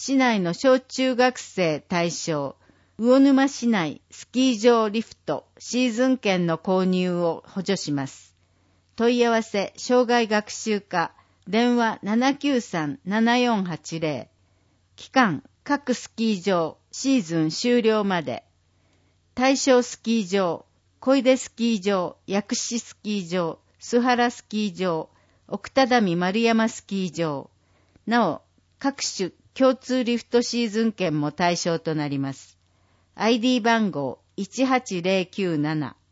市内の小中学生対象、魚沼市内スキー場リフトシーズン券の購入を補助します。問い合わせ、障害学習課、電話 793-7480。期間、各スキー場、シーズン終了まで。対象スキー場、小出スキー場、薬師スキー場、須原スキー場、奥只見丸山スキー場。なお、各種共通リフトシーズン券も対象となります。ID 番号 18097